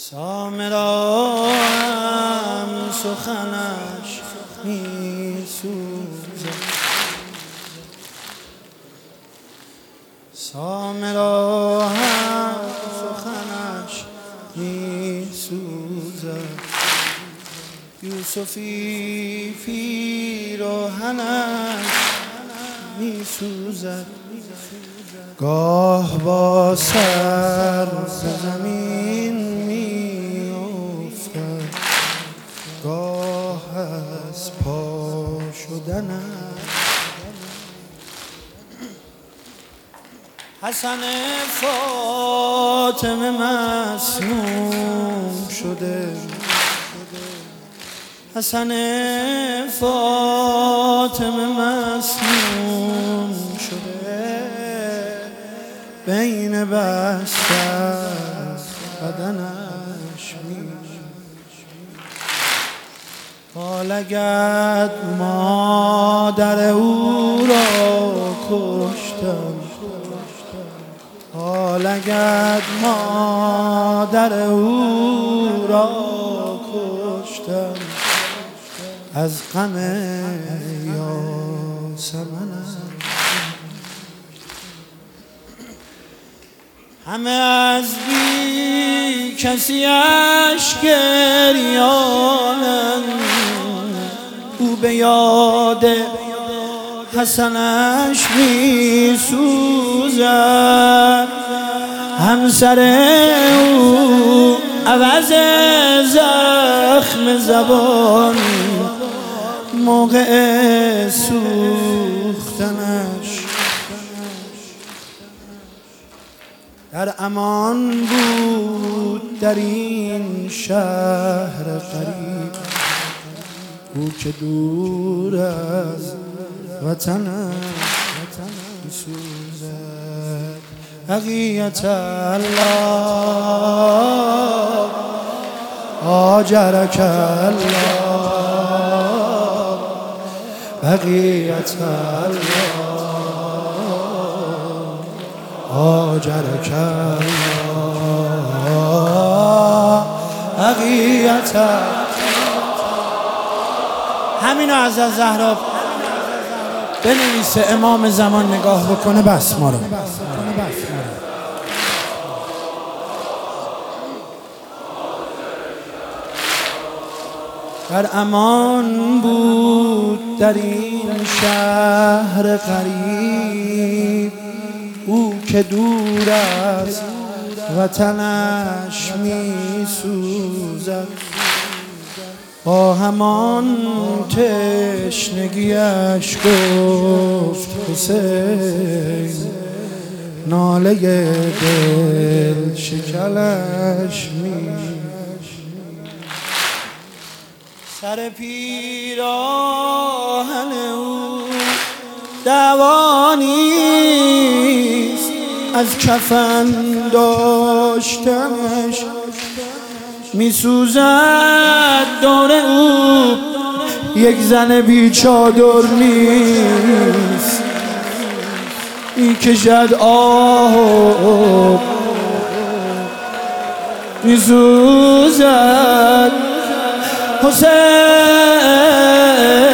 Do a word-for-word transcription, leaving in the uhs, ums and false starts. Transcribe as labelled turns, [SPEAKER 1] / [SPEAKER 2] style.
[SPEAKER 1] سامرا هم سخنش می سوزد، سامرا هم سخنش می سوزد، یوسفی پیراهنش می سوزد، گاه با سر زمین می افتد، گاه از پا شدنش. حسن فاطمه مسموم شده، حسن فاطمه مسموم شده، بین بستر بدنش می حالگد مادر او را کشتم، حالگد مادر او را کشتم، از غم یاسمنش. همه از بی کسی اش گریانند، او به یاد حسنش می سوزد، همسر او عوض زخم زبان موقع سوختنش. در امان بود در این شهر غریب، او که دور از وطنش می‌سوزد. بقیت الله آجرک الله، بقیت الله آجرک الله، بقیت. همینو از از زهرا بنویسه، امام زمان نگاه بکنه بس ما رو. در امان بود در این شهر غریب، او که دور از وطنش می سوزد، با همان تشنگیش گفت حسین، ناله دل شکلش می. سر پیراهن او دعوا نیست، از کفن داشتنش می سوزد، دور او یک زن بی چادر نیست، می کشد آه می سوزد. حسین